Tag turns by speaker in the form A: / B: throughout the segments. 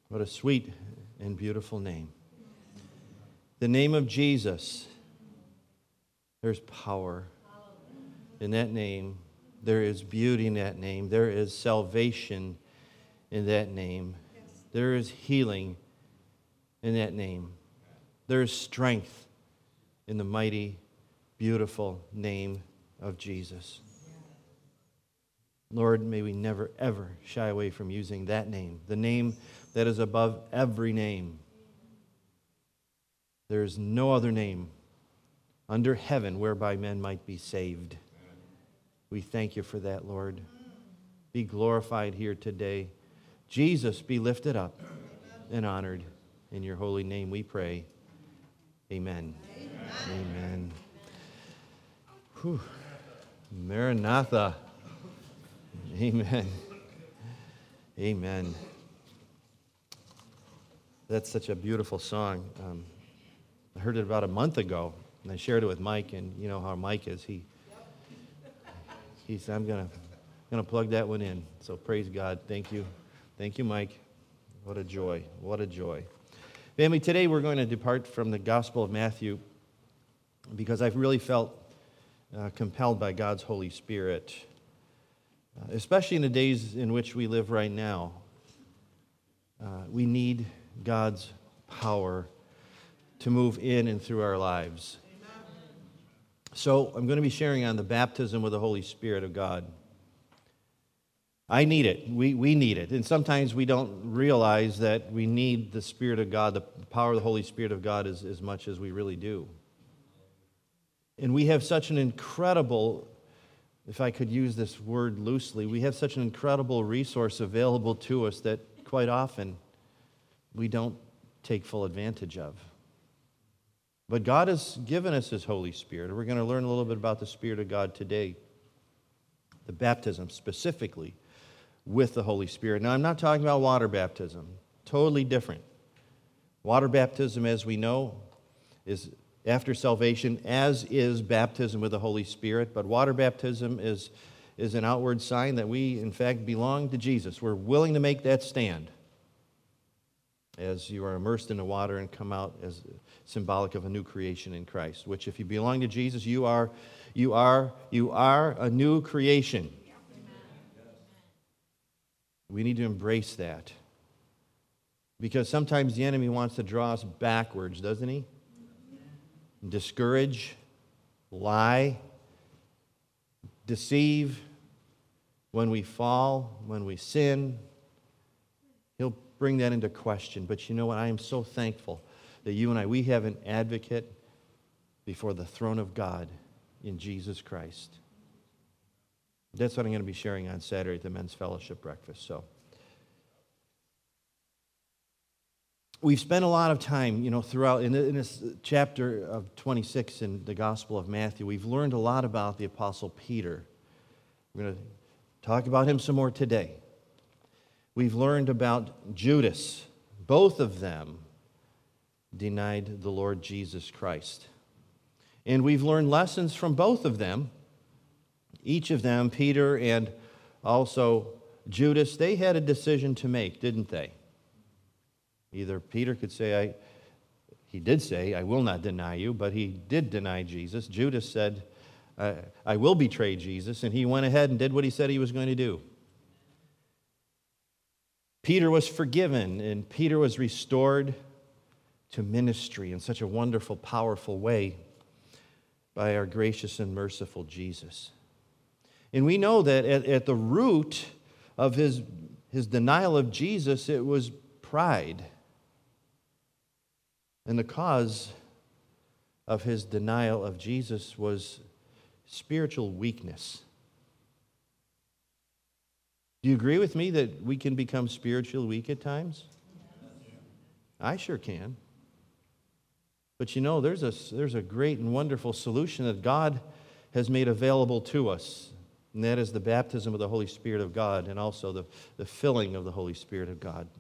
A: What a sweet and beautiful name. The name of Jesus. There's power in that name. There is beauty in that name. There is salvation in that name. There is healing in that name. There is strength in the mighty, beautiful name of Jesus. Lord, may we never, ever shy away from using that name, the name that is above every name. There is no other name under heaven whereby men might be saved. We thank you for that, Lord. Be glorified here today. Jesus, be lifted up and honored. In your holy name we pray. Amen. Amen. Whew. Maranatha. Amen. Amen. That's such a beautiful song. I heard it about a month ago, and I shared it with Mike, and you know how Mike is. He said, I'm gonna plug that one in. So praise God. Thank you. Thank you, Mike. What a joy. What a joy. Family, today we're going to depart from the Gospel of Matthew because I've really felt compelled by God's Holy Spirit, especially in the days in which we live right now. We need God's power to move in and through our lives. So I'm going to be sharing on the baptism with the Holy Spirit of God. I need it. We need it. And sometimes we don't realize that we need the Spirit of God, the power of the Holy Spirit of God as much as we really do. And we have such an incredible, if I could use this word loosely, we have such an incredible resource available to us that quite often we don't take full advantage of. But God has given us His Holy Spirit. We're going to learn a little bit about the Spirit of God today. The baptism specifically with the Holy Spirit. Now, I'm not talking about water baptism. Totally different. Water baptism, as we know, is after salvation, as is baptism with the Holy Spirit. But water baptism is an outward sign that we, in fact, belong to Jesus. We're willing to make that stand as you are immersed in the water and come out as symbolic of a new creation in Christ, which if you belong to Jesus, you are a new creation. We need to embrace that. Because sometimes the enemy wants to draw us backwards, doesn't he? Discourage, lie, deceive. When we fall, when we sin, he'll bring that into question. But you know what? I am so thankful that you and we have an advocate before the throne of God in Jesus Christ. That's what I'm going to be sharing on Saturday at the Men's Fellowship Breakfast. So, we've spent a lot of time, throughout in this chapter of 26 in the Gospel of Matthew. We've learned a lot about the Apostle Peter. We're going to talk about him some more today. We've learned about Judas. Both of them denied the Lord Jesus Christ. And we've learned lessons from both of them. Each of them, Peter and also Judas, they had a decision to make, didn't they? Either Peter could say, he did say, I will not deny you, but he did deny Jesus. Judas said, I will betray Jesus, and he went ahead and did what he said he was going to do. Peter was forgiven, and Peter was restored to ministry in such a wonderful, powerful way by our gracious and merciful Jesus. And we know that at the root of his denial of Jesus, it was pride. And the cause of his denial of Jesus was spiritual weakness. Do you agree with me that we can become spiritually weak at times? I sure can. But there's a great and wonderful solution that God has made available to us. And that is the baptism of the Holy Spirit of God and also the filling of the Holy Spirit of God.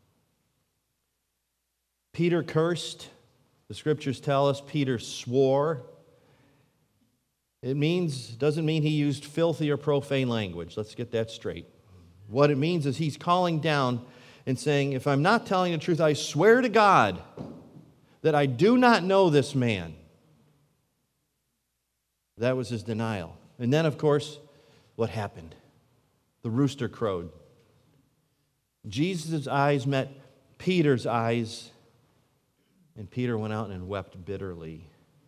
A: Peter cursed. The scriptures tell us Peter swore. It doesn't mean he used filthy or profane language. Let's get that straight. What it means is he's calling down and saying, if I'm not telling the truth, I swear to God that I do not know this man. That was his denial. And then, of course, what happened? The rooster crowed. Jesus' eyes met Peter's eyes, and Peter went out and wept bitterly.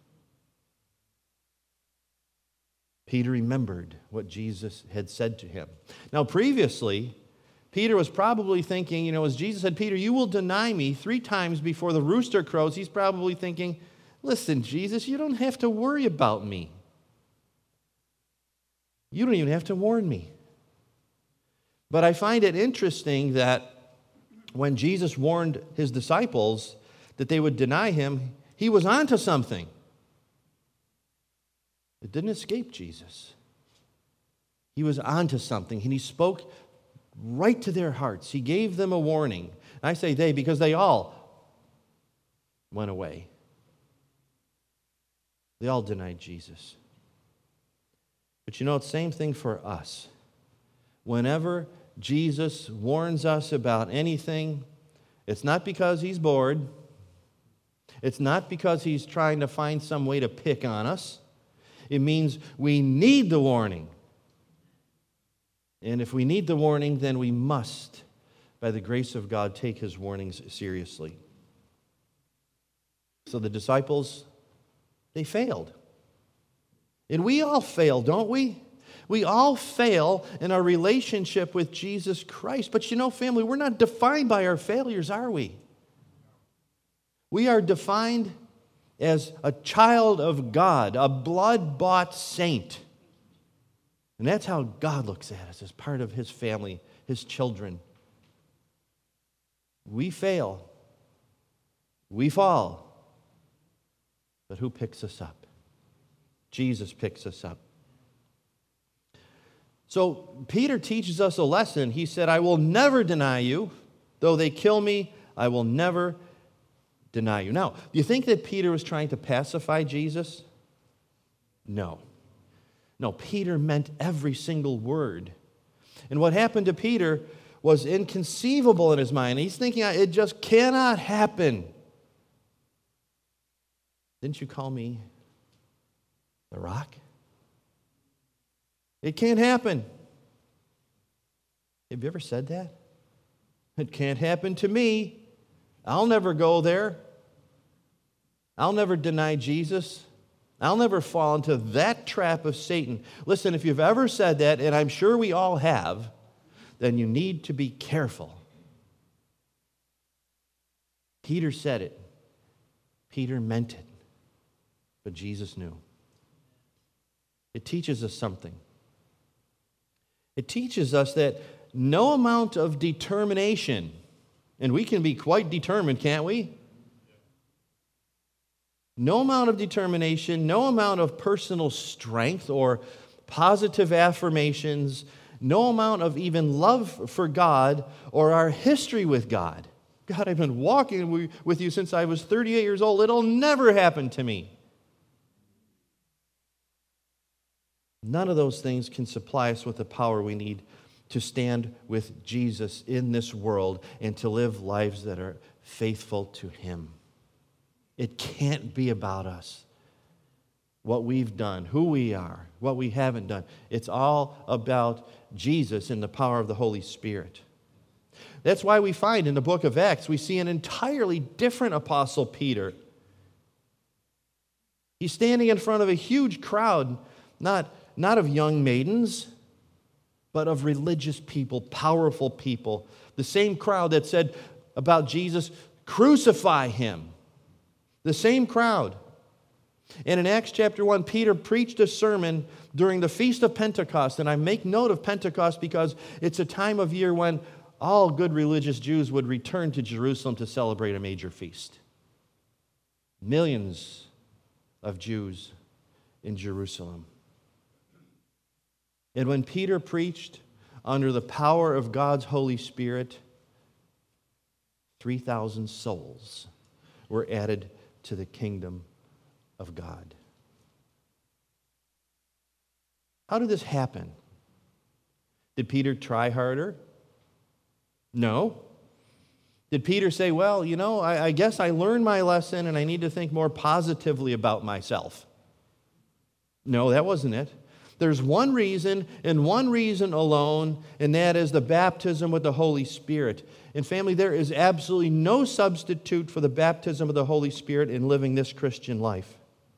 A: Peter remembered what Jesus had said to him. Now, previously, Peter was probably thinking, as Jesus said, Peter, you will deny me 3 times before the rooster crows. He's probably thinking, listen, Jesus, you don't have to worry about me. You don't even have to warn me. But I find it interesting that when Jesus warned his disciples that they would deny him, he was onto something. It didn't escape Jesus. He was onto something, and he spoke right to their hearts. He gave them a warning. And I say they because they all went away. They all denied Jesus. But it's the same thing for us. Whenever Jesus warns us about anything, it's not because he's bored. It's not because he's trying to find some way to pick on us. It means we need the warning. And if we need the warning, then we must, by the grace of God, take his warnings seriously. So the disciples, they failed. And we all fail, don't we? We all fail in our relationship with Jesus Christ. But family, we're not defined by our failures, are we? We are defined as a child of God, a blood-bought saint. And that's how God looks at us, as part of his family, his children. We fail. We fall. But who picks us up? Jesus picks us up. So Peter teaches us a lesson. He said, I will never deny you. Though they kill me, I will never deny you. Now, do you think that Peter was trying to pacify Jesus? No. No, Peter meant every single word. And what happened to Peter was inconceivable in his mind. He's thinking, it just cannot happen. Didn't you call me the rock? It can't happen. Have you ever said that? It can't happen to me. I'll never go there. I'll never deny Jesus. I'll never fall into that trap of Satan. Listen, if you've ever said that, and I'm sure we all have, then you need to be careful. Peter said it. Peter meant it. But Jesus knew. It teaches us something. It teaches us that no amount of determination, and we can be quite determined, can't we? No amount of determination, no amount of personal strength or positive affirmations, no amount of even love for God or our history with God. God, I've been walking with you since I was 38 years old. It'll never happen to me. None of those things can supply us with the power we need to stand with Jesus in this world and to live lives that are faithful to him. It can't be about us, what we've done, who we are, what we haven't done. It's all about Jesus and the power of the Holy Spirit. That's why we find in the book of Acts, we see an entirely different apostle Peter. He's standing in front of a huge crowd, not of young maidens, but of religious people, powerful people. The same crowd that said about Jesus, crucify him. The same crowd. And in Acts chapter 1, Peter preached a sermon during the Feast of Pentecost. And I make note of Pentecost because it's a time of year when all good religious Jews would return to Jerusalem to celebrate a major feast. Millions of Jews in Jerusalem. And when Peter preached under the power of God's Holy Spirit, 3,000 souls were added to the kingdom of God. How did this happen? Did Peter try harder? No. Did Peter say, well, I guess I learned my lesson and I need to think more positively about myself? No, that wasn't it. There's one reason and one reason alone, and that is the baptism with the Holy Spirit. And family, there is absolutely no substitute for the baptism of the Holy Spirit in living this Christian life.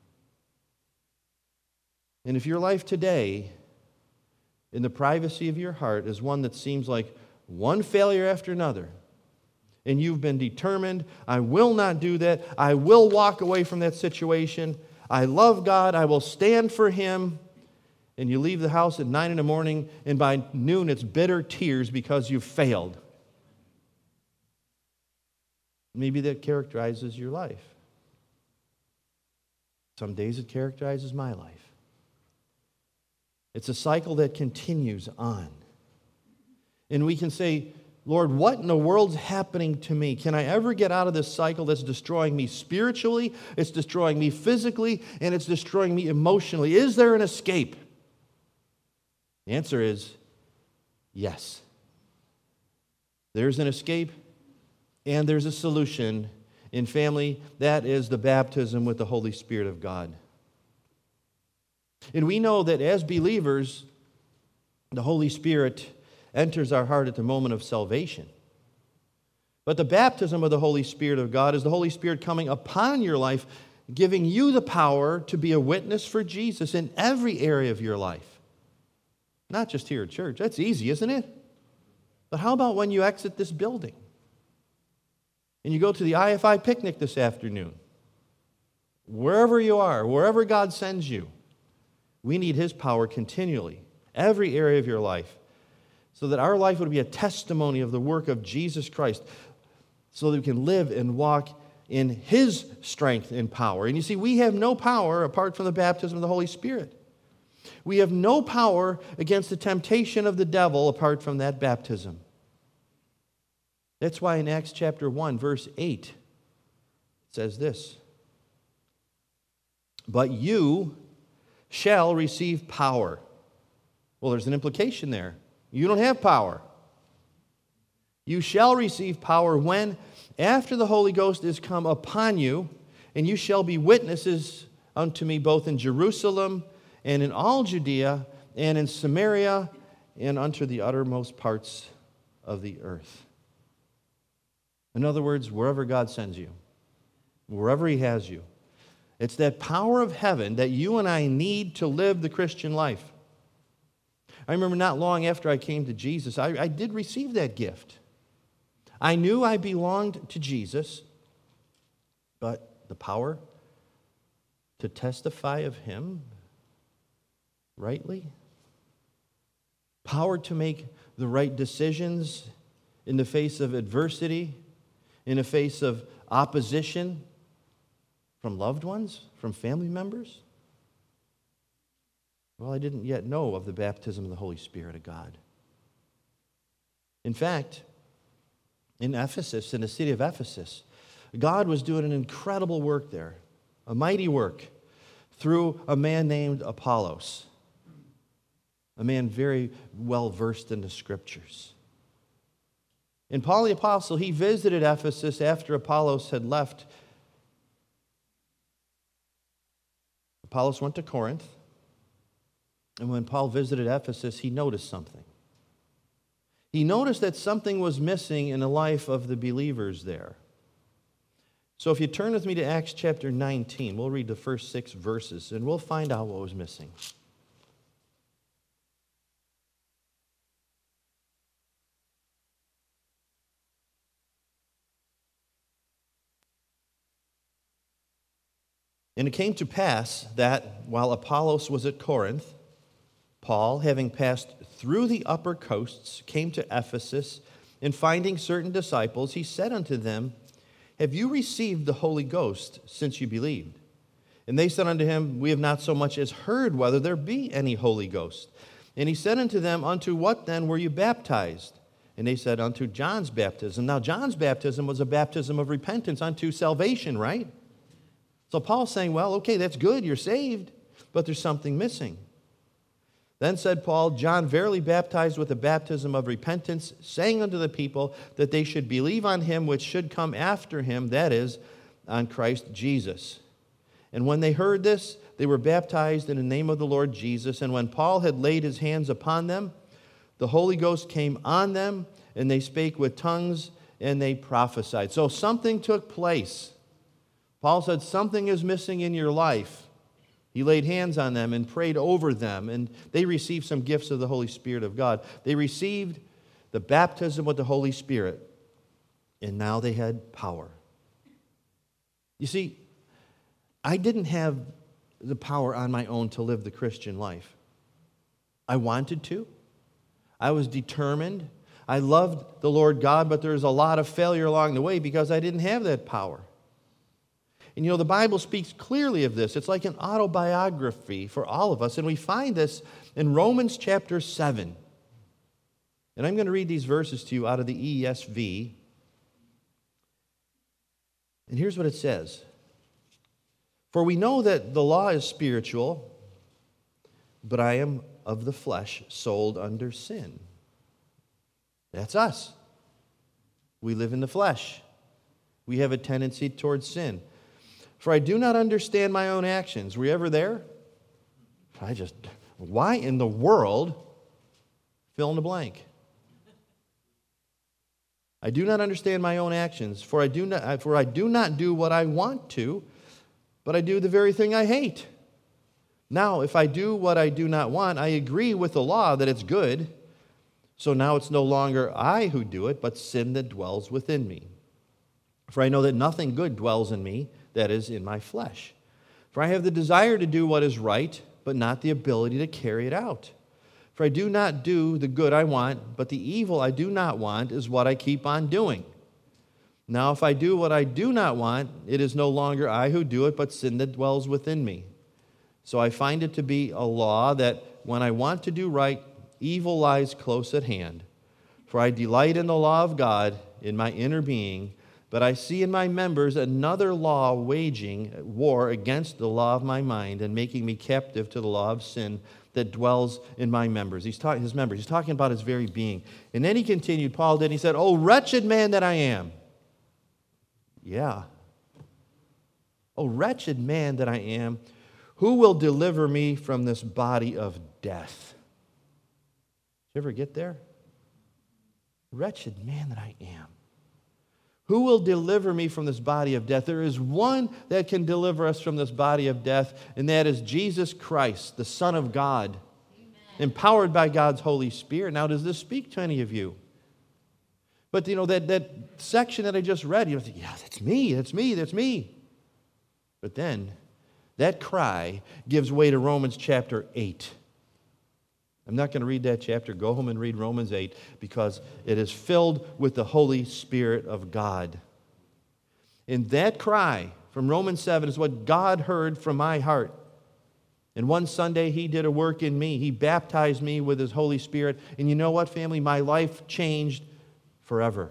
A: And if your life today, in the privacy of your heart, is one that seems like one failure after another, and you've been determined, I will not do that, I will walk away from that situation, I love God, I will stand for Him, and you leave the house at 9 in the morning, and by noon it's bitter tears because you've failed. Maybe that characterizes your life. Some days it characterizes my life. It's a cycle that continues on. And we can say, Lord, what in the world's happening to me? Can I ever get out of this cycle that's destroying me spiritually, it's destroying me physically, and it's destroying me emotionally? Is there an escape? The answer is yes. There's an escape and there's a solution. In family, that is the baptism with the Holy Spirit of God. And we know that as believers, the Holy Spirit enters our heart at the moment of salvation. But the baptism of the Holy Spirit of God is the Holy Spirit coming upon your life, giving you the power to be a witness for Jesus in every area of your life. Not just here at church. That's easy, isn't it? But how about when you exit this building and you go to the IFI picnic this afternoon? Wherever you are, wherever God sends you, we need His power continually, every area of your life, so that our life would be a testimony of the work of Jesus Christ, so that we can live and walk in His strength and power. And you see, we have no power apart from the baptism of the Holy Spirit. We have no power against the temptation of the devil apart from that baptism. That's why in Acts chapter 1, verse 8, it says this, "But you shall receive power." Well, there's an implication there. You don't have power. You shall receive power when, after the Holy Ghost is come upon you, and you shall be witnesses unto me both in Jerusalem and in all Judea and in Samaria and unto the uttermost parts of the earth. In other words, wherever God sends you, wherever He has you, it's that power of heaven that you and I need to live the Christian life. I remember not long after I came to Jesus, I did receive that gift. I knew I belonged to Jesus, but the power to testify of Him rightly, power to make the right decisions in the face of adversity, in the face of opposition from loved ones, from family members. Well, I didn't yet know of the baptism of the Holy Spirit of God. In fact, in Ephesus, in the city of Ephesus, God was doing an incredible work there, a mighty work, through a man named Apollos, a man very well versed in the Scriptures. And Paul the Apostle, he visited Ephesus after Apollos had left. Apollos went to Corinth, and when Paul visited Ephesus, he noticed something. He noticed that something was missing in the life of the believers there. So if you turn with me to Acts chapter 19, we'll read the first 6 verses, and we'll find out what was missing. And it came to pass that while Apollos was at Corinth, Paul, having passed through the upper coasts, came to Ephesus, and finding certain disciples, he said unto them, "Have you received the Holy Ghost since you believed?" And they said unto him, "We have not so much as heard whether there be any Holy Ghost." And he said unto them, "Unto what then were you baptized?" And they said, "Unto John's baptism." Now John's baptism was a baptism of repentance unto salvation, right? So Paul's saying, well, okay, that's good, you're saved, but there's something missing. Then said Paul, John verily baptized with the baptism of repentance, saying unto the people that they should believe on him which should come after him, that is, on Christ Jesus. And when they heard this, they were baptized in the name of the Lord Jesus. And when Paul had laid his hands upon them, the Holy Ghost came on them, and they spake with tongues, and they prophesied. So something took place. Paul said, something is missing in your life. He laid hands on them and prayed over them, and they received some gifts of the Holy Spirit of God. They received the baptism with the Holy Spirit, and now they had power. You see, I didn't have the power on my own to live the Christian life. I wanted to. I was determined. I loved the Lord God, but there was a lot of failure along the way because I didn't have that power. And you know, the Bible speaks clearly of this. It's like an autobiography for all of us. And we find this in Romans chapter 7. And I'm going to read these verses to you out of the ESV. And here's what it says. For we know that the law is spiritual, but I am of the flesh, sold under sin. That's us. We live in the flesh. We have a tendency towards sin. For I do not understand my own actions. Were you ever there? Why in the world? Fill in the blank. I do not understand my own actions, for I do not do what I want to, but I do the very thing I hate. Now, if I do what I do not want, I agree with the law that it's good. So now it's no longer I who do it, but sin that dwells within me. For I know that nothing good dwells in me, that is, in my flesh. For I have the desire to do what is right, but not the ability to carry it out. For I do not do the good I want, but the evil I do not want is what I keep on doing. Now if I do what I do not want, it is no longer I who do it, but sin that dwells within me. So I find it to be a law that when I want to do right, evil lies close at hand. For I delight in the law of God in my inner being, but I see in my members another law waging war against the law of my mind and making me captive to the law of sin that dwells in my members. He's talking about his very being. And then he continued, Paul did, he said, "Oh, wretched man that I am." Yeah. "Oh, wretched man that I am, who will deliver me from this body of death?" Did you ever get there? Wretched man that I am. Who will deliver me from this body of death? There is one that can deliver us from this body of death, and that is Jesus Christ, the Son of God, Amen. Empowered by God's Holy Spirit. Now, does this speak to any of you? But, you know, that section that I just read, you think, yeah, that's me. But then, that cry gives way to Romans chapter 8. I'm not going to read that chapter. Go home and read Romans 8 because it is filled with the Holy Spirit of God. And that cry from Romans 7 is what God heard from my heart. And one Sunday, He did a work in me. He baptized me with His Holy Spirit. And you know what, family? My life changed forever.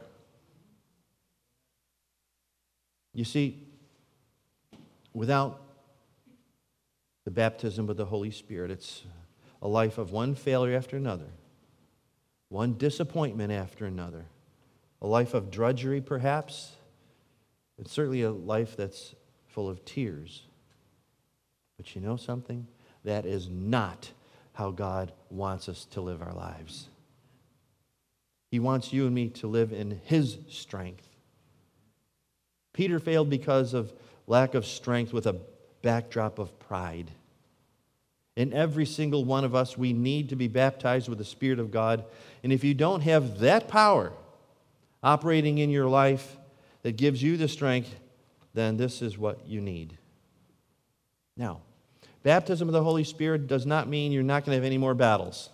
A: You see, without the baptism of the Holy Spirit, it's a life of one failure after another, one disappointment after another, a life of drudgery perhaps. It's certainly a life that's full of tears. But you know something? That is not how God wants us to live our lives. He wants you and me to live in His strength. Peter failed because of lack of strength with a backdrop of pride. In every single one of us, we need to be baptized with the Spirit of God. And if you don't have that power operating in your life that gives you the strength, then this is what you need. Now, baptism of the Holy Spirit does not mean you're not going to have any more battles.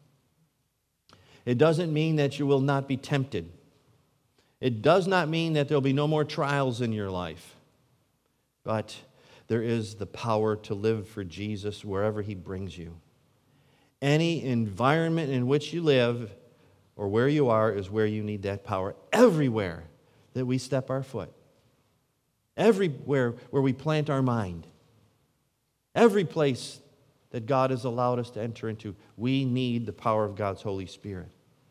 A: It doesn't mean that you will not be tempted. It does not mean that there will be no more trials in your life. But there is the power to live for Jesus wherever He brings you. Any environment in which you live or where you are is where you need that power. Everywhere that we step our foot. Everywhere where we plant our mind. Every place that God has allowed us to enter into. We need the power of God's Holy Spirit.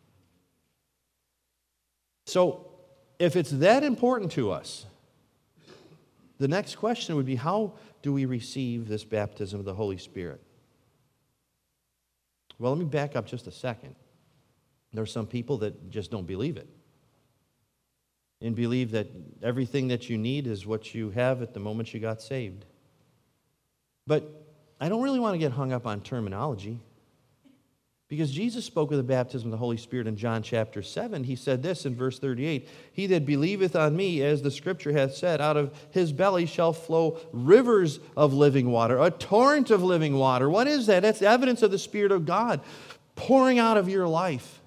A: So, if it's that important to us, the next question would be, how do we receive this baptism of the Holy Spirit? Well, let me back up just a second. There are some people that just don't believe it and believe that everything that you need is what you have at the moment you got saved. But I don't really want to get hung up on terminology, because Jesus spoke of the baptism of the Holy Spirit in John chapter 7. He said this in verse 38, "He that believeth on me, as the Scripture hath said, out of his belly shall flow rivers of living water," a torrent of living water. What is that? That's evidence of the Spirit of God pouring out of your life.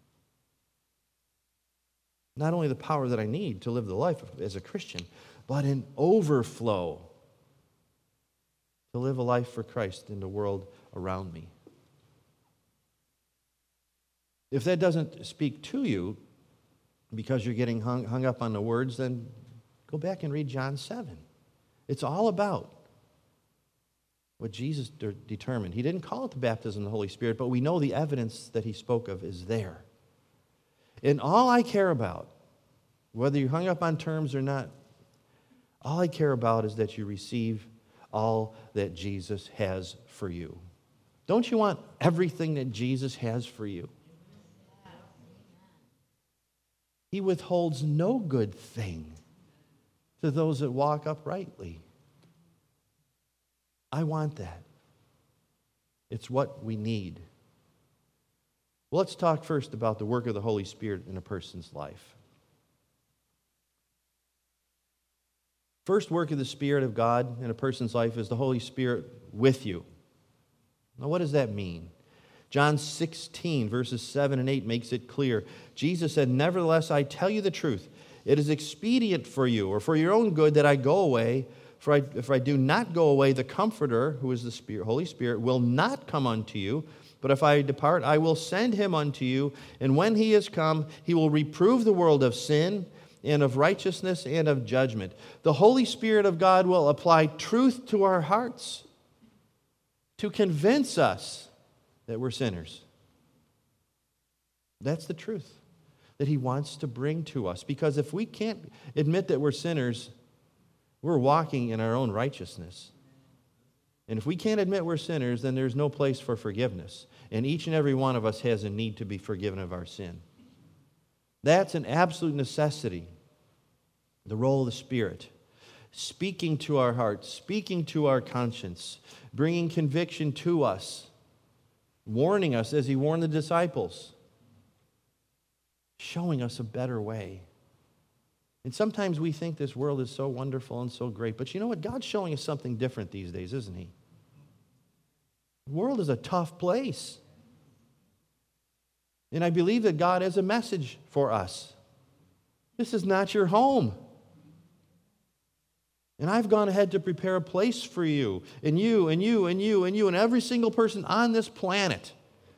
A: Not only the power that I need to live the life as a Christian, but an overflow to live a life for Christ in the world around me. If that doesn't speak to you because you're getting hung up on the words, then go back and read John 7. It's all about what Jesus determined. He didn't call it the baptism of the Holy Spirit, but we know the evidence that he spoke of is there. And all I care about, whether you're hung up on terms or not, all I care about is that you receive all that Jesus has for you. Don't you want everything that Jesus has for you? He withholds no good thing to those that walk uprightly. I want that. It's what we need. Well, let's talk first about the work of the Holy Spirit in a person's life. First work of the Spirit of God in a person's life is the Holy Spirit with you. Now, what does that mean? John 16, verses 7 and 8 makes it clear. Jesus said, "Nevertheless, I tell you the truth. It is expedient for you, or for your own good, that I go away. For if I do not go away, the Comforter, who is the Spirit, Holy Spirit, will not come unto you. But if I depart, I will send him unto you. And when he is come, he will reprove the world of sin and of righteousness and of judgment." The Holy Spirit of God will apply truth to our hearts to convince us that we're sinners. That's the truth that he wants to bring to us. Because if we can't admit that we're sinners, we're walking in our own righteousness. And if we can't admit we're sinners, then there's no place for forgiveness. And each and every one of us has a need to be forgiven of our sin. That's an absolute necessity. The role of the Spirit. Speaking to our hearts, speaking to our conscience, bringing conviction to us, warning us as he warned the disciples, showing us a better way. And sometimes we think this world is so wonderful and so great, but you know what? God's showing us something different these days, isn't he? The world is a tough place. And I believe that God has a message for us. This is not your home. And I've gone ahead to prepare a place for you, and you, and you, and you, and you, and every single person on this planet.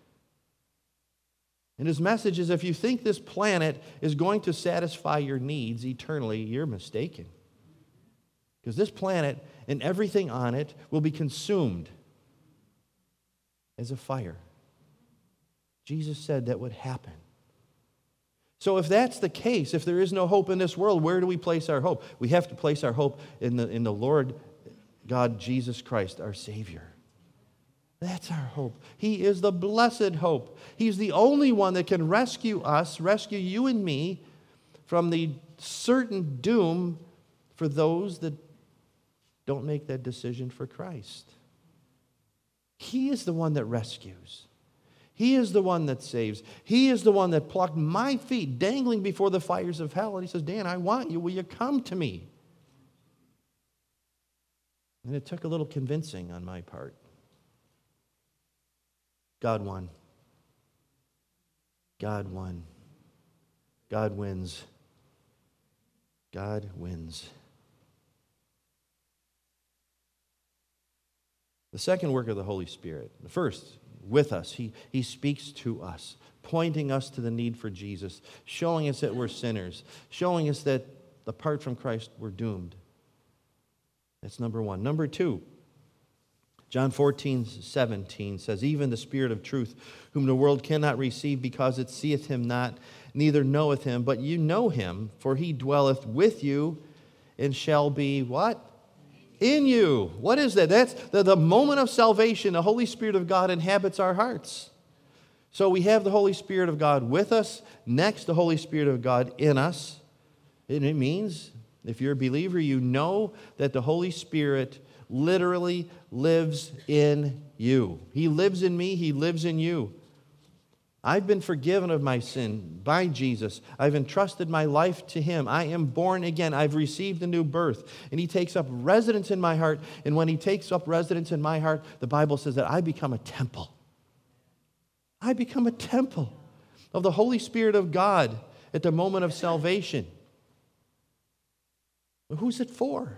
A: And his message is, if you think this planet is going to satisfy your needs eternally, you're mistaken. Because this planet and everything on it will be consumed as a fire. Jesus said that would happen. So if that's the case, if there is no hope in this world, where do we place our hope? We have to place our hope in the Lord God, Jesus Christ, our Savior. That's our hope. He is the blessed hope. He's the only one that can rescue us, rescue you and me from the certain doom for those that don't make that decision for Christ. He is the one that rescues. He is the one that saves. He is the one that plucked my feet dangling before the fires of hell. And he says, Dan, I want you. Will you come to me? And it took a little convincing on my part. God won. God won. God wins. God wins. The second work of the Holy Spirit. The first, with us. He speaks to us, pointing us to the need for Jesus, showing us that we're sinners, showing us that apart from Christ, we're doomed. That's number one. Number two, John 14:17 says, even the Spirit of truth, whom the world cannot receive because it seeth him not, neither knoweth him, but you know him, for he dwelleth with you and shall be what? In you. What is that? That's the moment of salvation. The Holy Spirit of God inhabits our hearts. So we have the Holy Spirit of God with us. Next, the Holy Spirit of God in us. And it means, if you're a believer, you know that the Holy Spirit literally lives in you. He lives in me. He lives in you. I've been forgiven of my sin by Jesus. I've entrusted my life to Him. I am born again. I've received a new birth. And He takes up residence in my heart. And when He takes up residence in my heart, the Bible says that I become a temple. I become a temple of the Holy Spirit of God at the moment of salvation. Well, who's it for?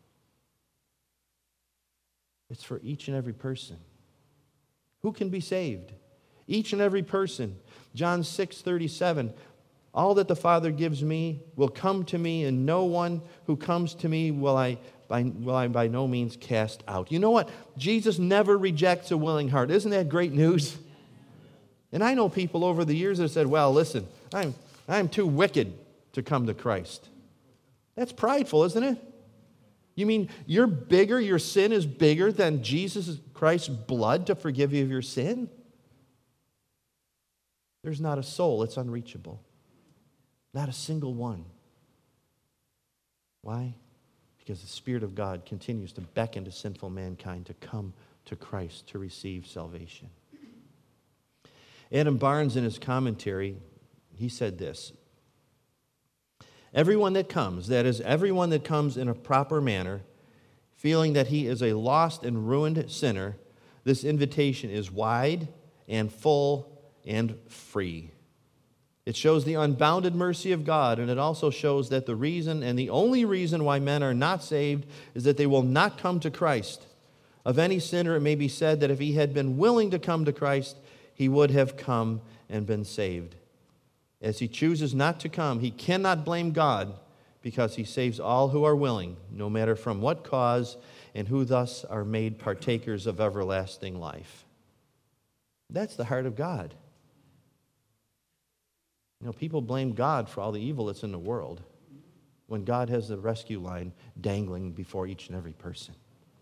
A: It's for each and every person. Who can be saved? Each and every person. John 6:37, all that the Father gives me will come to me, and no one who comes to me will I by no means cast out. You know what? Jesus never rejects a willing heart. Isn't that great news? And I know people over the years that have said, well, listen, I'm too wicked to come to Christ. That's prideful, isn't it? You mean you're bigger, your sin is bigger than Jesus Christ's blood to forgive you of your sin? There's not a soul that's unreachable. Not a single one. Why? Because the Spirit of God continues to beckon to sinful mankind to come to Christ to receive salvation. Adam Barnes, in his commentary, he said this: everyone that comes, that is, everyone that comes in a proper manner, feeling that he is a lost and ruined sinner, this invitation is wide and full and free. It shows the unbounded mercy of God, and it also shows that the reason and the only reason why men are not saved is that they will not come to Christ. Of any sinner, it may be said that if he had been willing to come to Christ, he would have come and been saved. As he chooses not to come, he cannot blame God, because he saves all who are willing, no matter from what cause, and who thus are made partakers of everlasting life. That's the heart of God. You know, people blame God for all the evil that's in the world, when God has the rescue line dangling before each and every person.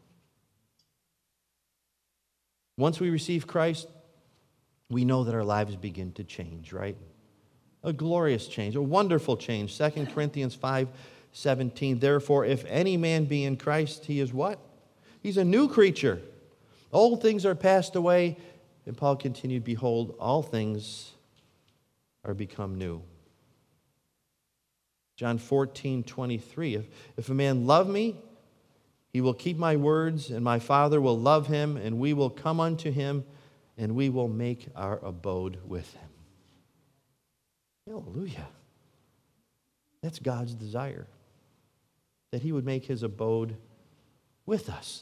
A: Once we receive Christ, we know that our lives begin to change, right? A glorious change, a wonderful change. 2 Corinthians 5:17, therefore, if any man be in Christ, he is what? He's a new creature. Old things are passed away. And Paul continued, behold, all things are become new. John 14:23, if a man love me, he will keep my words, and my Father will love him, and we will come unto him, and we will make our abode with him. Hallelujah. That's God's desire, that he would make his abode with us.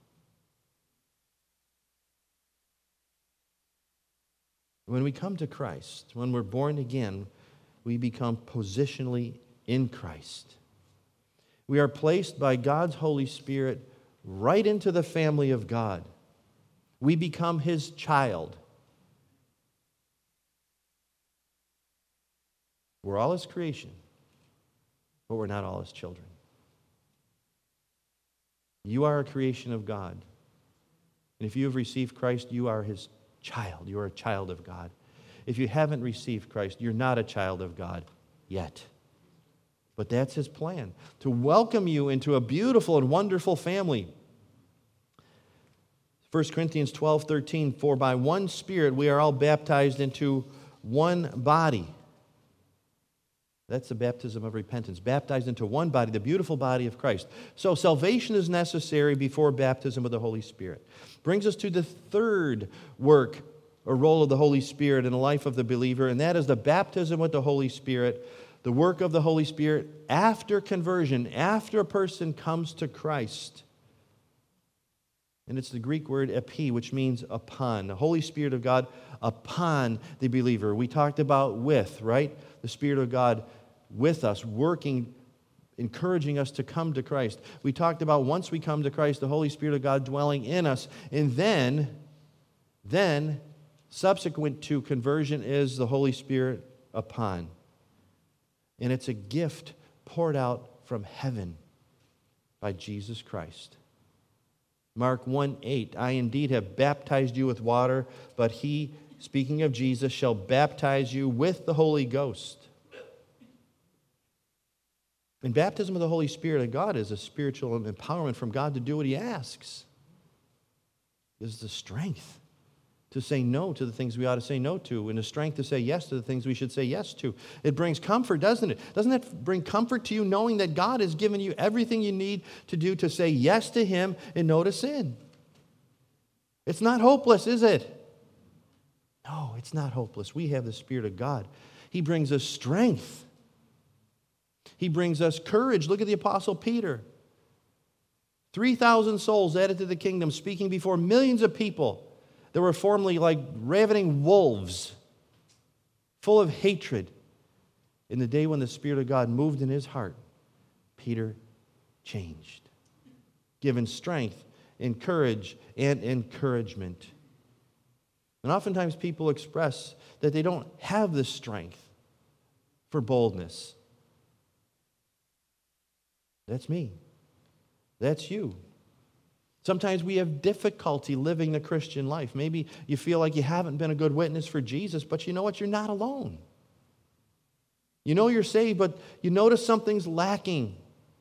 A: When we come to Christ, when we're born again, we become positionally in Christ. We are placed by God's Holy Spirit right into the family of God. We become His child. We're all His creation, but we're not all His children. You are a creation of God. And if you have received Christ, you are His child. You are a child of God. If you haven't received Christ, you're not a child of God yet. But that's His plan, to welcome you into a beautiful and wonderful family. 1 Corinthians 12:13, for by one Spirit we are all baptized into one body. That's the baptism of repentance. Baptized into one body, the beautiful body of Christ. So salvation is necessary before baptism of the Holy Spirit. Brings us to the third work or role of the Holy Spirit in the life of the believer, and that is the baptism with the Holy Spirit, the work of the Holy Spirit after conversion, after a person comes to Christ. And it's the Greek word epi, which means upon. The Holy Spirit of God upon the believer. We talked about with, right? The Spirit of God with us, working encouraging us to come to Christ. We talked about once we come to Christ, the Holy Spirit of God dwelling in us. And then subsequent to conversion is the Holy Spirit upon. And it's a gift poured out from heaven by Jesus Christ. Mark 1:8, I indeed have baptized you with water, but he, speaking of Jesus, shall baptize you with the Holy Ghost. And baptism of the Holy Spirit of God is a spiritual empowerment from God to do what he asks. It is the strength to say no to the things we ought to say no to, and the strength to say yes to the things we should say yes to. It brings comfort, doesn't it? Doesn't that bring comfort to you, knowing that God has given you everything you need to do to say yes to him and no to sin? It's not hopeless, is it? No, it's not hopeless. We have the Spirit of God. He brings us strength. He brings us courage. Look at the Apostle Peter. 3,000 souls added to the kingdom, speaking before millions of people that were formerly like ravening wolves, full of hatred. In the day when the Spirit of God moved in his heart, Peter changed, given strength and courage and encouragement. And oftentimes people express that they don't have the strength for boldness. That's me. That's you. Sometimes we have difficulty living the Christian life. Maybe you feel like you haven't been a good witness for Jesus, but you know what? You're not alone. You know you're saved, but you notice something's lacking.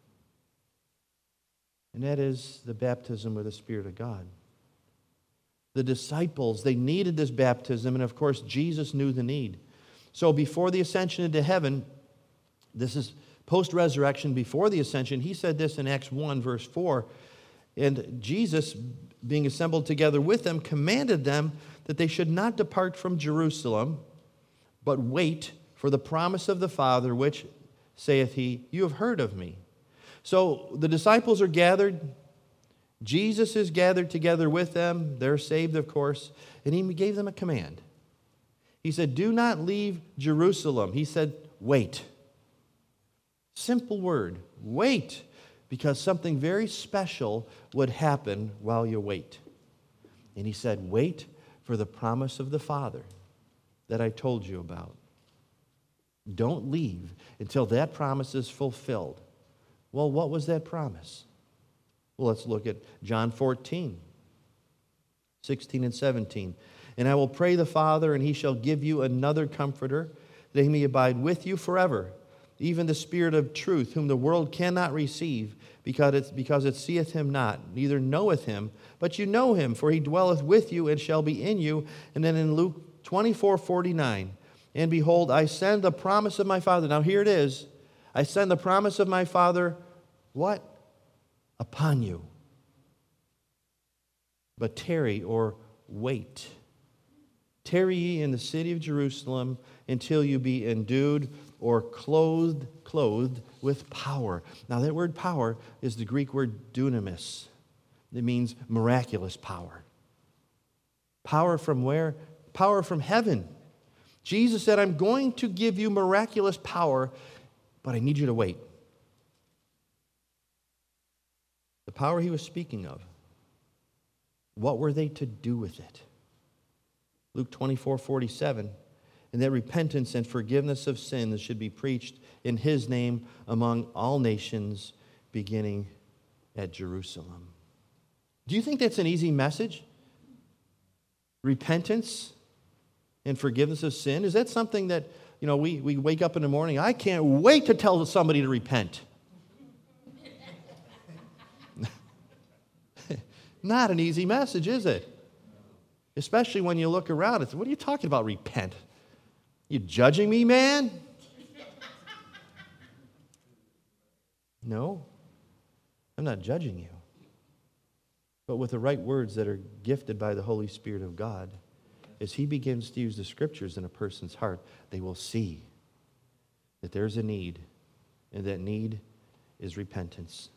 A: And that is the baptism with the Spirit of God. The disciples, they needed this baptism, and of course, Jesus knew the need. So before the ascension into heaven, this is post-resurrection, before the ascension, he said this in Acts 1, verse 4, and Jesus, being assembled together with them, commanded them that they should not depart from Jerusalem, but wait for the promise of the Father, which, saith he, you have heard of me. So the disciples are gathered. Jesus is gathered together with them. They're saved, of course. And he gave them a command. He said, do not leave Jerusalem. He said, wait. Simple word, wait. Because something very special would happen while you wait. And he said, wait for the promise of the Father that I told you about. Don't leave until that promise is fulfilled. Well, what was that promise? Well, let's look at John 14, 16 and 17. And I will pray the Father, and he shall give you another comforter, that he may abide with you forever, even the Spirit of truth, whom the world cannot receive, because it seeth him not, neither knoweth him, but you know him, for he dwelleth with you and shall be in you. And then in Luke 24:49, and behold, I send the promise of my Father. Now here it is. I send the promise of my Father, what? Upon you. But tarry, or wait. Tarry ye in the city of Jerusalem until you be endued or clothed with power. Now that word power is the Greek word dunamis. It means miraculous power. Power from where? Power from heaven. Jesus said, I'm going to give you miraculous power, but I need you to wait. The power he was speaking of, what were they to do with it? Luke 24:47, and that repentance and forgiveness of sins should be preached in his name among all nations, beginning at Jerusalem. Do you think that's an easy message? Repentance and forgiveness of sin? Is that something that, we wake up in the morning, I can't wait to tell somebody to repent? Not an easy message, is it? Especially when you look around. What are you talking about, repent? You judging me, man? No, I'm not judging you. But with the right words that are gifted by the Holy Spirit of God, as he begins to use the Scriptures in a person's heart, they will see that there's a need, and that need is repentance.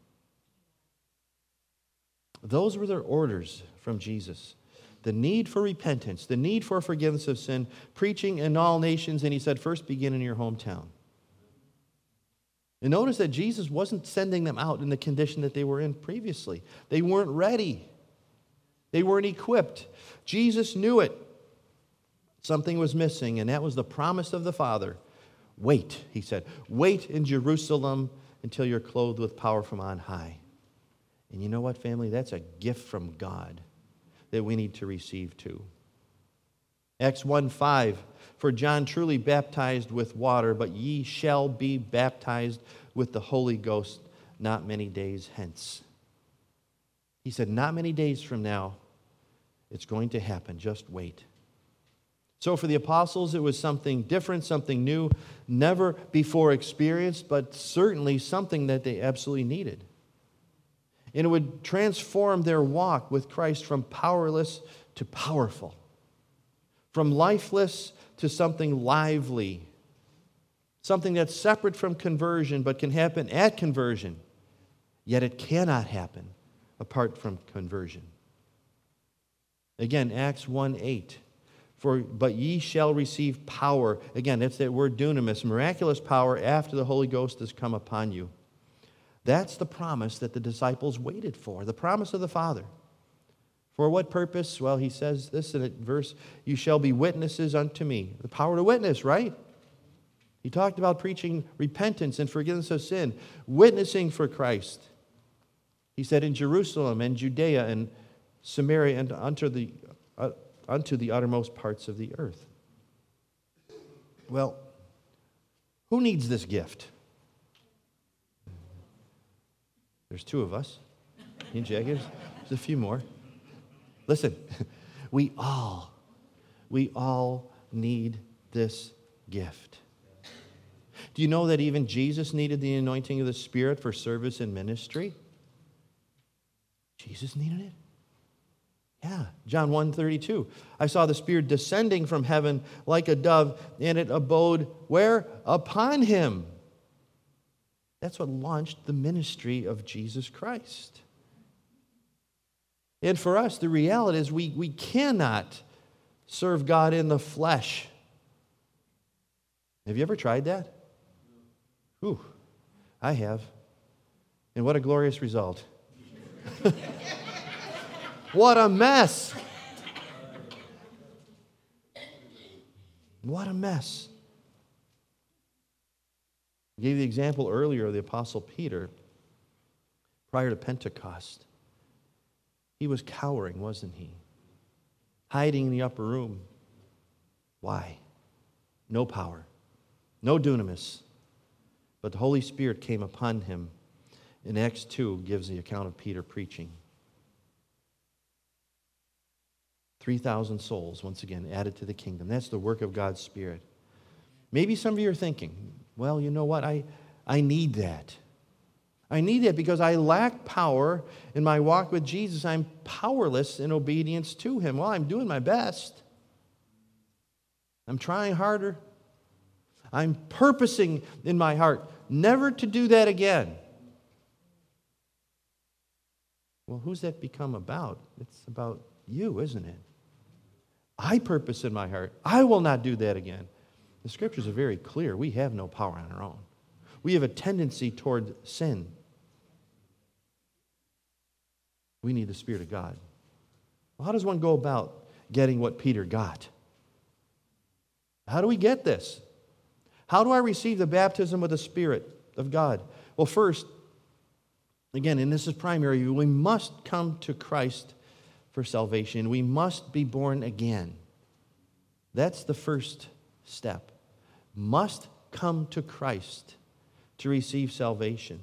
A: Those were their orders from Jesus. The need for repentance, the need for forgiveness of sin, preaching in all nations, and he said, first begin in your hometown. And notice that Jesus wasn't sending them out in the condition that they were in previously. They weren't ready. They weren't equipped. Jesus knew it. Something was missing, and that was the promise of the Father. Wait, he said, wait in Jerusalem until you're clothed with power from on high. And you know what, family? That's a gift from God that we need to receive too. Acts 1:5, for John truly baptized with water, but ye shall be baptized with the Holy Ghost not many days hence. He said, not many days from now, it's going to happen. Just wait. So for the apostles, it was something different, something new, never before experienced, but certainly something that they absolutely needed. And it would transform their walk with Christ from powerless to powerful, from lifeless to something lively, something that's separate from conversion but can happen at conversion, yet it cannot happen apart from conversion. Again, Acts 1:8. But ye shall receive power. Again, that's that word dunamis, miraculous power after the Holy Ghost has come upon you. That's the promise that the disciples waited for, the promise of the Father. For what purpose? Well, he says this in a verse, you shall be witnesses unto me. The power to witness, right? He talked about preaching repentance and forgiveness of sin, witnessing for Christ. He said in Jerusalem and Judea and Samaria and unto the uttermost parts of the earth. Well, who needs this gift? There's two of us. Me and Jacob. There's a few more. Listen, we all need this gift. Do you know that even Jesus needed the anointing of the Spirit for service and ministry? Jesus needed it? Yeah, John 1:32. I saw the Spirit descending from heaven like a dove, and it abode where? Upon him. That's what launched the ministry of Jesus Christ. And for us, the reality is we cannot serve God in the flesh. Have you ever tried that? Ooh, I have. And what a glorious result. What a mess. What a mess. I gave the example earlier of the Apostle Peter prior to Pentecost. He was cowering, wasn't he? Hiding in the upper room. Why? No power. No dunamis. But the Holy Spirit came upon him. In Acts 2 gives the account of Peter preaching. 3,000 souls, once again, added to the kingdom. That's the work of God's Spirit. Maybe some of you are thinking, well, you know what? I need that. I need that because I lack power in my walk with Jesus. I'm powerless in obedience to him. Well, I'm doing my best. I'm trying harder. I'm purposing in my heart never to do that again. Well, who's that become about? It's about you, isn't it? I purpose in my heart, I will not do that again. The scriptures are very clear. We have no power on our own. We have a tendency toward sin. We need the Spirit of God. Well, how does one go about getting what Peter got? How do we get this? How do I receive the baptism of the Spirit of God? Well, first, again, and this is primary, we must come to Christ for salvation. We must be born again. That's the first step. Must come to Christ to receive salvation.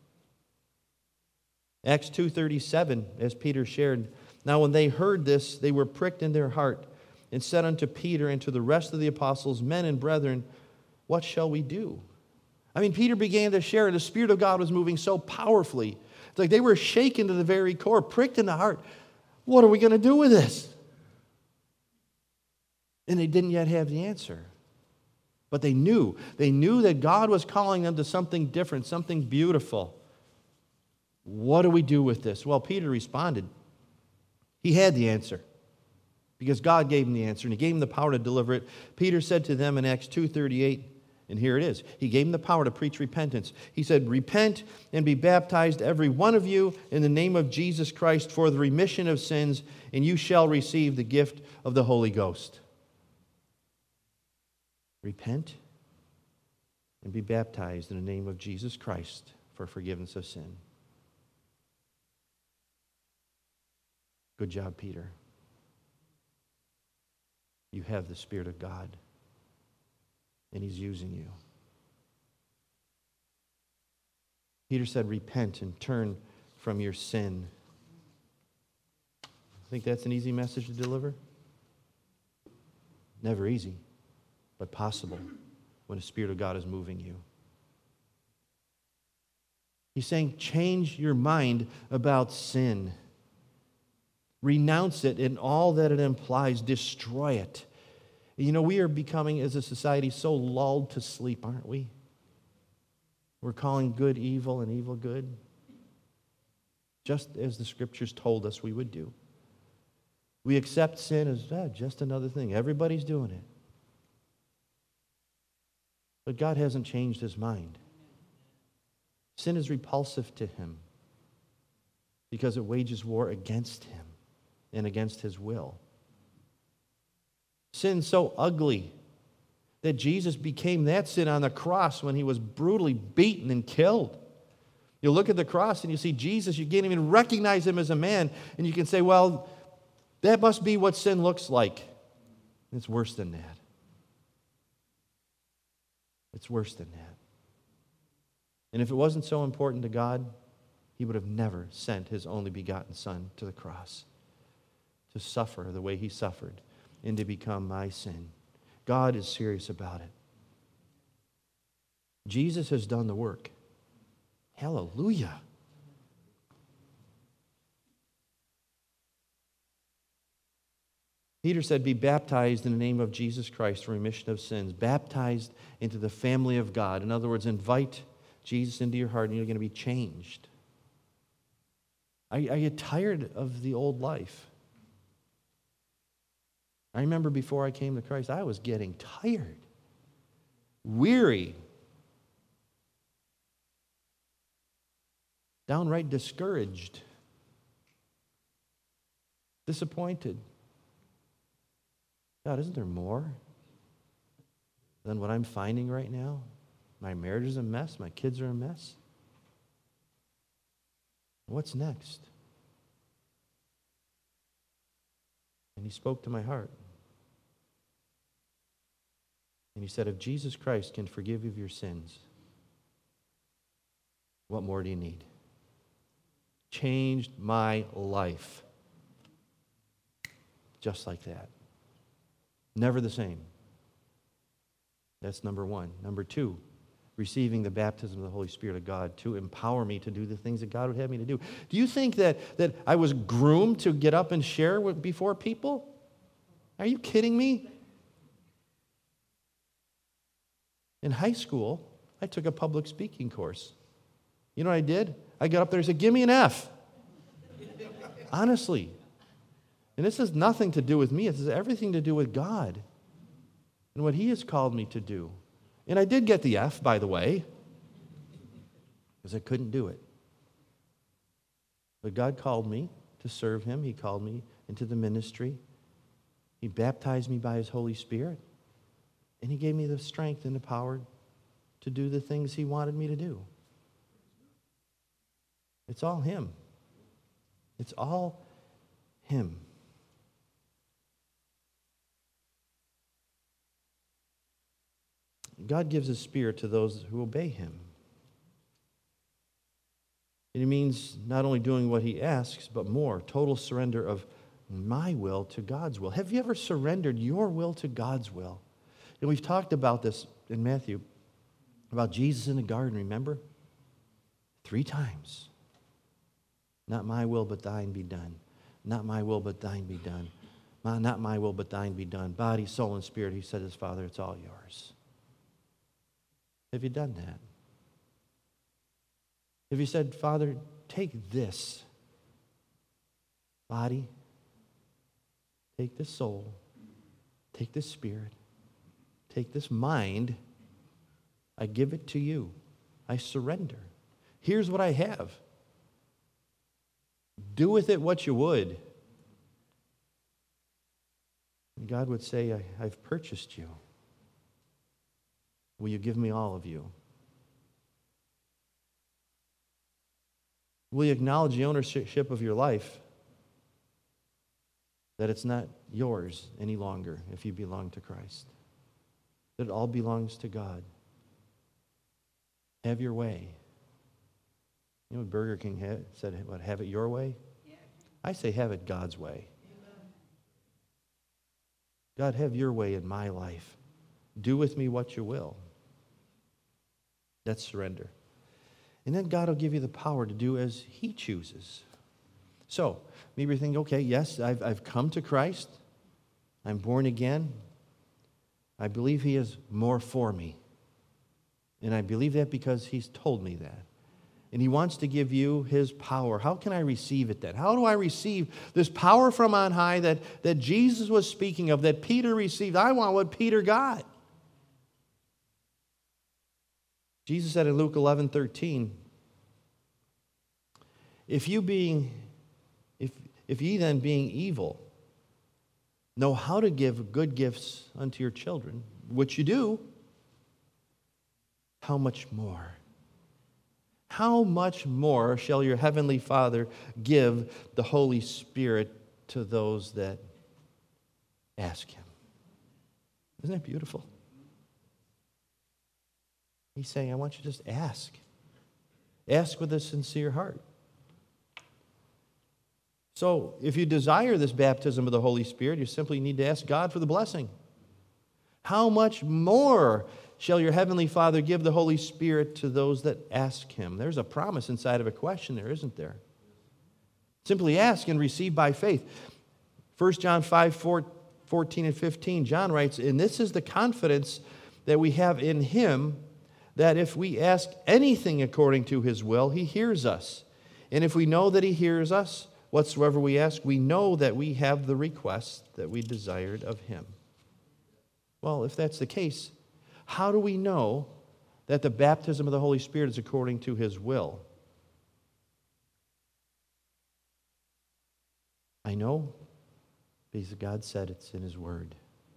A: Acts 2:37, as Peter shared, now when they heard this, they were pricked in their heart and said unto Peter and to the rest of the apostles, men and brethren, what shall we do? I mean, Peter began to share, and the Spirit of God was moving so powerfully. It's like they were shaken to the very core, pricked in the heart. What are we going to do with this? And they didn't yet have the answer. But they knew. They knew that God was calling them to something different, something beautiful. What do we do with this? Well, Peter responded. He had the answer because God gave him the answer, and he gave him the power to deliver it. Peter said to them in Acts 2:38, And here it is. He gave him the power to preach repentance. He said, repent and be baptized, every one of you, in the name of Jesus Christ for the remission of sins, and you shall receive the gift of the Holy Ghost. Repent and be baptized in the name of Jesus Christ for forgiveness of sin. Good job, Peter. You have the Spirit of God, and He's using you. Peter said, repent and turn from your sin. Think that's an easy message to deliver? Never easy, but possible when the Spirit of God is moving you. He's saying, change your mind about sin. Renounce it and all that it implies. Destroy it. You know, we are becoming, as a society, so lulled to sleep, aren't we? We're calling good evil and evil good, just as the Scriptures told us we would do. We accept sin as just another thing. Everybody's doing it. But God hasn't changed His mind. Sin is repulsive to Him because it wages war against Him and against His will. Sin's so ugly that Jesus became that sin on the cross when He was brutally beaten and killed. You look at the cross and you see Jesus, you can't even recognize Him as a man, and you can say, well, that must be what sin looks like. It's worse than that. It's worse than that. And if it wasn't so important to God, He would have never sent His only begotten Son to the cross to suffer the way He suffered and to become my sin. God is serious about it. Jesus has done the work. Hallelujah. Peter said, be baptized in the name of Jesus Christ for remission of sins. Baptized into the family of God. In other words, invite Jesus into your heart and you're going to be changed. Are you tired of the old life? I remember before I came to Christ, I was getting tired, weary, downright discouraged, disappointed. God, isn't there more than what I'm finding right now? My marriage is a mess. My kids are a mess. What's next? And He spoke to my heart. And He said, if Jesus Christ can forgive you of your sins, what more do you need? Changed my life. Just like that. Never the same. That's number one. Number two, receiving the baptism of the Holy Spirit of God to empower me to do the things that God would have me to do. Do you think that I was groomed to get up and share before people? Are you kidding me? In high school, I took a public speaking course. You know what I did? I got up there and said, give me an F. Honestly. And this has nothing to do with me. It has everything to do with God and what He has called me to do. And I did get the F, by the way, because I couldn't do it. But God called me to serve Him. He called me into the ministry. He baptized me by His Holy Spirit. And He gave me the strength and the power to do the things He wanted me to do. It's all Him. It's all Him. God gives His Spirit to those who obey Him. And it means not only doing what He asks, but more, total surrender of my will to God's will. Have you ever surrendered your will to God's will? And we've talked about this in Matthew, about Jesus in the garden, remember? 3 times. Not my will, but thine be done. Not my will, but thine be done. Not my will, but thine be done. Body, soul, and spirit, He said to His Father, it's all yours. Have you done that? Have you said, Father, take this body, take this soul, take this spirit, take this mind, I give it to you. I surrender. Here's what I have. Do with it what you would. And God would say, I've purchased you. Will you give me all of you? Will you acknowledge the ownership of your life? That it's not yours any longer if you belong to Christ. That it all belongs to God. Have your way. You know what Burger King said, what, have it your way? Yeah. I say have it God's way. Amen. God, have your way in my life. Do with me what you will. That's surrender. And then God will give you the power to do as He chooses. So, maybe you're thinking, okay, yes, I've come to Christ. I'm born again. I believe He is more for me. And I believe that because He's told me that. And He wants to give you His power. How can I receive it then? How do I receive this power from on high that Jesus was speaking of, that Peter received? I want what Peter got. Jesus said in Luke 11:13, if ye then being evil know how to give good gifts unto your children, which you do, how much more? How much more shall your heavenly Father give the Holy Spirit to those that ask Him? Isn't that beautiful? He's saying, I want you to just ask. Ask with a sincere heart. So, if you desire this baptism of the Holy Spirit, you simply need to ask God for the blessing. How much more shall your heavenly Father give the Holy Spirit to those that ask Him? There's a promise inside of a question there, isn't there? Simply ask and receive by faith. 1 John 5:14 and 15, John writes, and this is the confidence that we have in Him, that if we ask anything according to His will, He hears us. And if we know that He hears us, whatsoever we ask, we know that we have the request that we desired of Him. Well, if that's the case, how do we know that the baptism of the Holy Spirit is according to His will? I know because God said it's in His Word.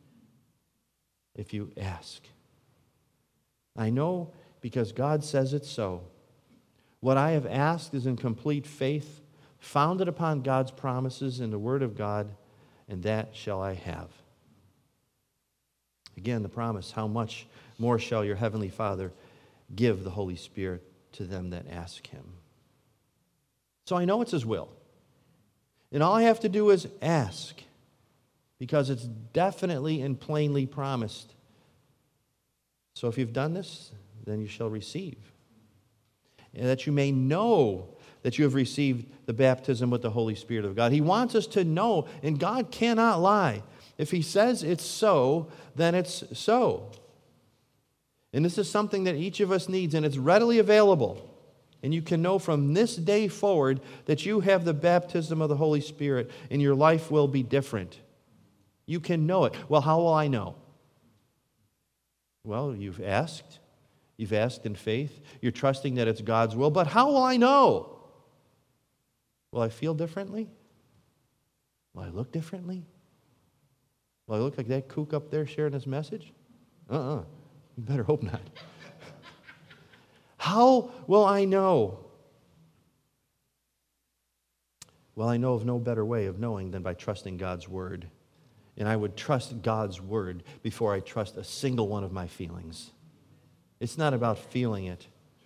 A: If you ask. I know because God says it so. What I have asked is in complete faith, founded upon God's promises in the Word of God, and that shall I have. Again, the promise, how much more shall your heavenly Father give the Holy Spirit to them that ask Him? So I know it's His will. And all I have to do is ask, because it's definitely and plainly promised. So if you've done this, then you shall receive. And that you may know that you have received the baptism with the Holy Spirit of God. He wants us to know, and God cannot lie. If He says it's so, then it's so. And this is something that each of us needs, and it's readily available. And you can know from this day forward that you have the baptism of the Holy Spirit, and your life will be different. You can know it. Well, how will I know? Well, you've asked. You've asked in faith. You're trusting that it's God's will. But how will I know? Will I feel differently? Will I look differently? Will I look like that kook up there sharing this message? You better hope not. How will I know? Well, I know of no better way of knowing than by trusting God's Word. And I would trust God's Word before I trust a single one of my feelings. It's not about feeling it.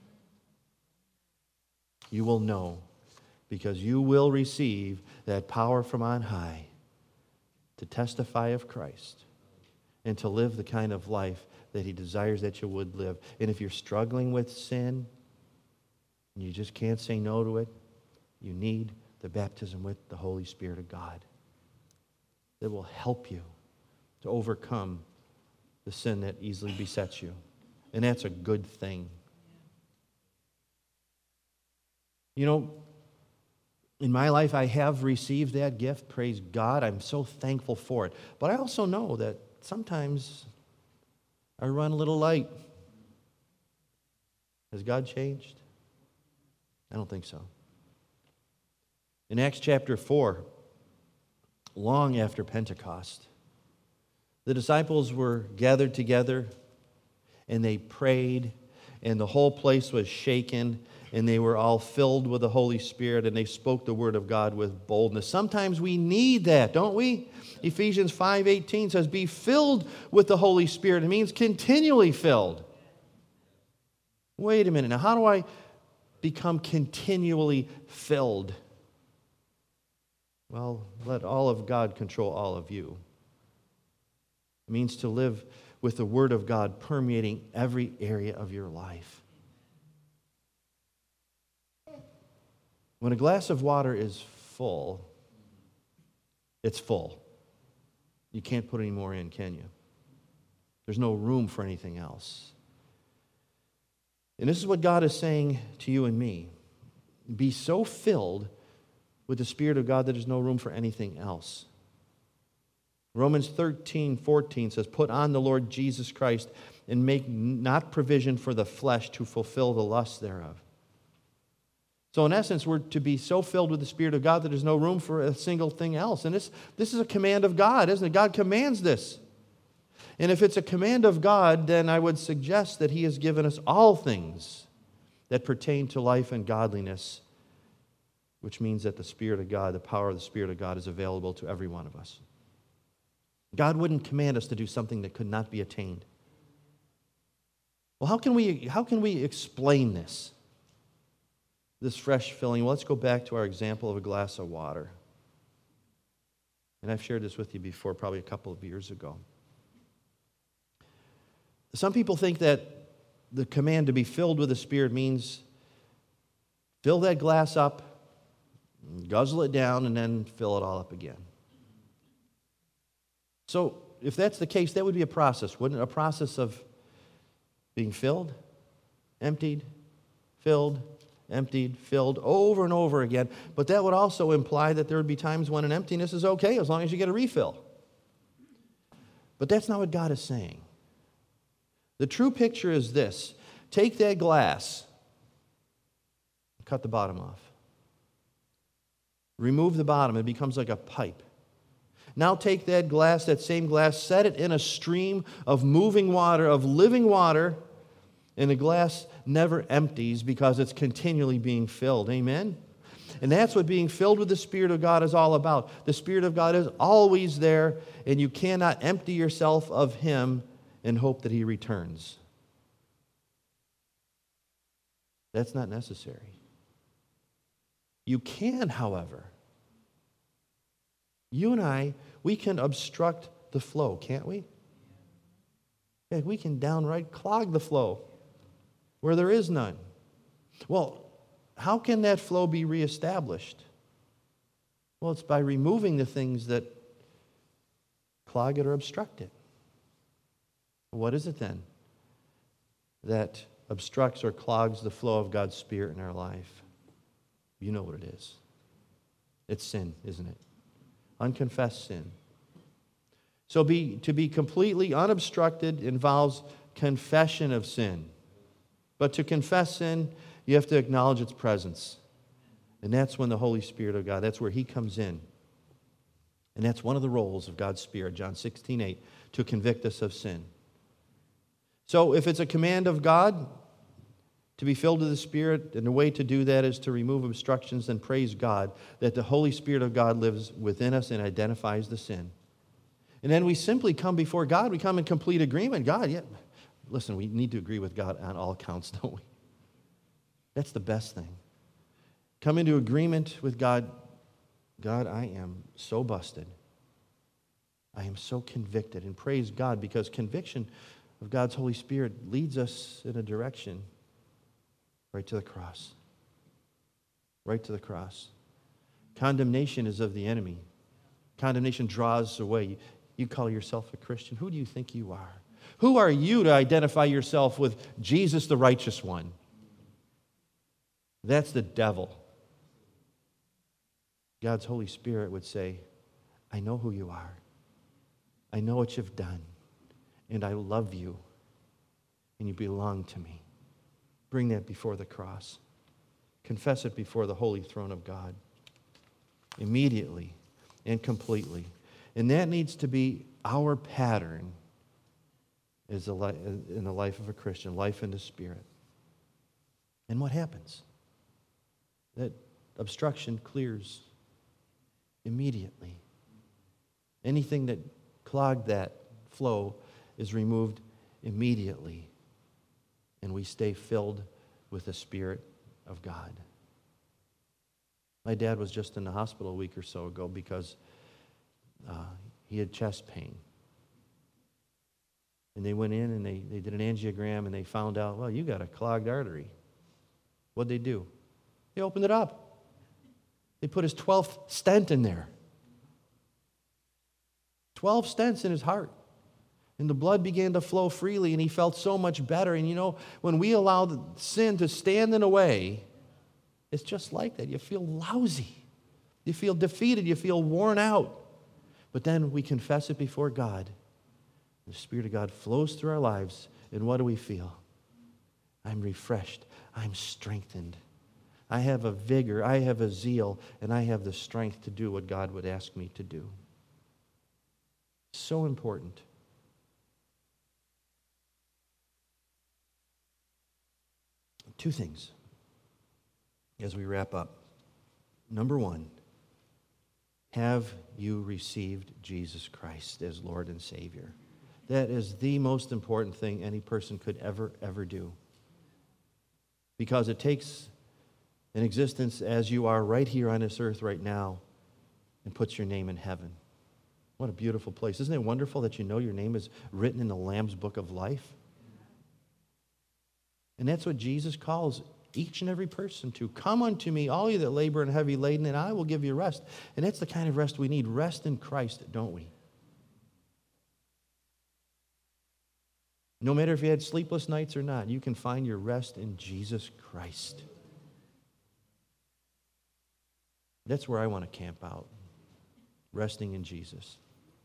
A: You will know, because you will receive that power from on high to testify of Christ and to live the kind of life that He desires that you would live. And if you're struggling with sin and you just can't say no to it, you need the baptism with the Holy Spirit of God that will help you to overcome the sin that easily besets you. And that's a good thing. You know, in my life, I have received that gift. Praise God. I'm so thankful for it. But I also know that sometimes I run a little light. Has God changed? I don't think so. In Acts chapter 4, long after Pentecost, the disciples were gathered together and they prayed, and the whole place was shaken, and they were all filled with the Holy Spirit, and they spoke the word of God with boldness. Sometimes we need that, don't we? Ephesians 5:18 says, be filled with the Holy Spirit. It means continually filled. Wait a minute. Now, how do I become continually filled? Well, let all of God control all of you. It means to live with the Word of God permeating every area of your life. When a glass of water is full, it's full. You can't put any more in, can you? There's no room for anything else. And this is what God is saying to you and me. Be so filled with the Spirit of God that there's no room for anything else. Romans 13:14 says, put on the Lord Jesus Christ and make not provision for the flesh to fulfill the lust thereof. So in essence, we're to be so filled with the Spirit of God that there's no room for a single thing else. And this is a command of God, isn't it? God commands this. And if it's a command of God, then I would suggest that He has given us all things that pertain to life and godliness, which means that the Spirit of God, the power of the Spirit of God is available to every one of us. God wouldn't command us to do something that could not be attained. Well, how can we explain this fresh filling? Well, let's go back to our example of a glass of water. And I've shared this with you before, probably a couple of years ago. Some people think that the command to be filled with the Spirit means fill that glass up, guzzle it down, and then fill it all up again. So if that's the case, that would be a process, wouldn't it? A process of being filled, emptied, filled, emptied, filled, over and over again. But that would also imply that there would be times when an emptiness is okay as long as you get a refill. But that's not what God is saying. The true picture is this. Take that glass, cut the bottom off. Remove the bottom, it becomes like a pipe. Now take that glass, that same glass, set it in a stream of moving water, of living water, and the glass never empties because it's continually being filled. Amen? And that's what being filled with the Spirit of God is all about. The Spirit of God is always there, and you cannot empty yourself of Him and hope that He returns. That's not necessary. You can, however. You and I, we can obstruct the flow, can't we? Yeah, we can downright clog the flow where there is none. Well, how can that flow be reestablished? Well, it's by removing the things that clog it or obstruct it. What is it then that obstructs or clogs the flow of God's Spirit in our life? You know what it is. It's sin, isn't it? Unconfessed sin. So to be completely unobstructed involves confession of sin. But to confess sin, you have to acknowledge its presence. And that's when the Holy Spirit of God, that's where He comes in. And that's one of the roles of God's Spirit, John 16:8, to convict us of sin. So if it's a command of God to be filled with the Spirit, and the way to do that is to remove obstructions, then praise God that the Holy Spirit of God lives within us and identifies the sin. And then we simply come before God. We come in complete agreement. God, yeah, listen, we need to agree with God on all counts, don't we? That's the best thing. Come into agreement with God. God, I am so busted. I am so convicted. And praise God, because conviction of God's Holy Spirit leads us in a direction right to the cross. Right to the cross. Condemnation is of the enemy. Condemnation draws away. You call yourself a Christian. Who do you think you are? Who are you to identify yourself with Jesus the righteous one? That's the devil. God's Holy Spirit would say, I know who you are. I know what you've done. And I love you. And you belong to me. bring that before the cross. Confess it before the holy throne of God. Immediately and completely. And that needs to be our pattern in the life of a Christian, life in the Spirit. And what happens? That obstruction clears immediately. Anything that clogged that flow is removed immediately. And we stay filled with the Spirit of God. My dad was just in the hospital a week or so ago because he had chest pain. And they went in and they did an angiogram and they found out, well, you got a clogged artery. What'd they do? They opened it up. They put his 12th stent in there. 12 stents in his heart. And the blood began to flow freely, and he felt so much better. And you know, when we allow the sin to stand in the way, it's just like that. You feel lousy. You feel defeated. You feel worn out. But then we confess it before God. The Spirit of God flows through our lives, and what do we feel? I'm refreshed. I'm strengthened. I have a vigor. I have a zeal, and I have the strength to do what God would ask me to do. So important. Two things as we wrap up. Number one, have you received Jesus Christ as Lord and Savior? That is the most important thing any person could ever do. Because it takes an existence as you are right here on this earth right now and puts your name in heaven. What a beautiful place. Isn't it wonderful that you know your name is written in the Lamb's Book of Life? And that's what Jesus calls each and every person to. Come unto me, all you that labor and heavy laden, and I will give you rest. And that's the kind of rest we need. Rest in Christ, don't we? No matter if you had sleepless nights or not, you can find your rest in Jesus Christ. That's where I want to camp out, resting in Jesus.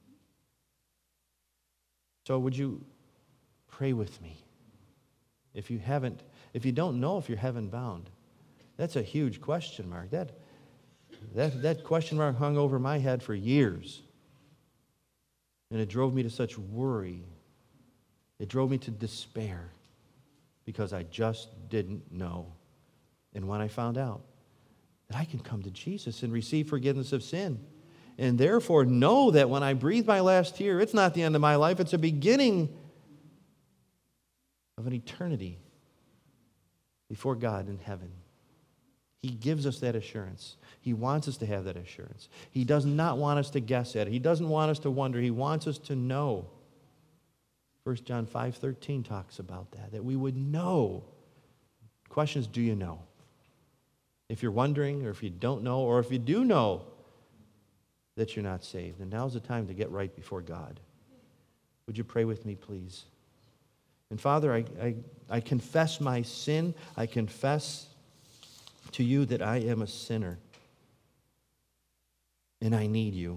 A: So would you pray with me? If you don't know if you're heaven bound, that's a huge question mark. That question mark hung over my head for years. And it drove me to such worry. It drove me to despair because I just didn't know. And when I found out that I can come to Jesus and receive forgiveness of sin, and therefore know that when I breathe my last tear, it's not the end of my life, it's a beginning of an eternity before God in heaven. He gives us that assurance. He wants us to have that assurance. He does not want us to guess at it. He doesn't want us to wonder. He wants us to know. 1 John 5:13 talks about that we would know. The question is, do you know? If you're wondering, or if you don't know, or if you do know that you're not saved, then now's the time to get right before God. Would you pray with me, please? And Father, I confess my sin. I confess to you that I am a sinner. And I need you.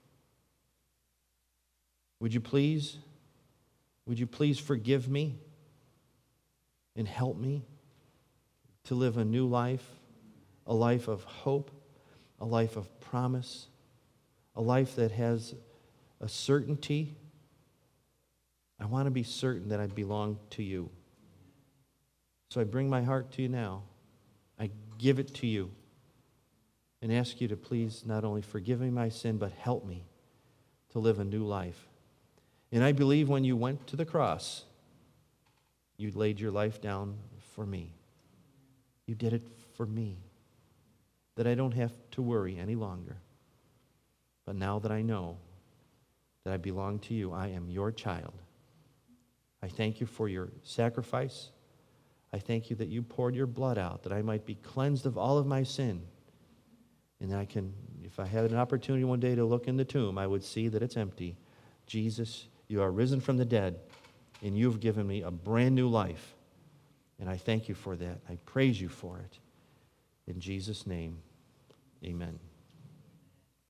A: Would you please forgive me and help me to live a new life, a life of hope, a life of promise, a life that has a certainty. I want to be certain that I belong to you. So I bring my heart to you now. I give it to you and ask you to please not only forgive me my sin, but help me to live a new life. And I believe when you went to the cross, you laid your life down for me. You did it for me, that I don't have to worry any longer. But now that I know that I belong to you, I am your child. I thank you for your sacrifice. I thank you that you poured your blood out, that I might be cleansed of all of my sin. And I can, if I had an opportunity one day to look in the tomb, I would see that it's empty. Jesus, you are risen from the dead, and you've given me a brand new life. And I thank you for that. I praise you for it. In Jesus' name, amen.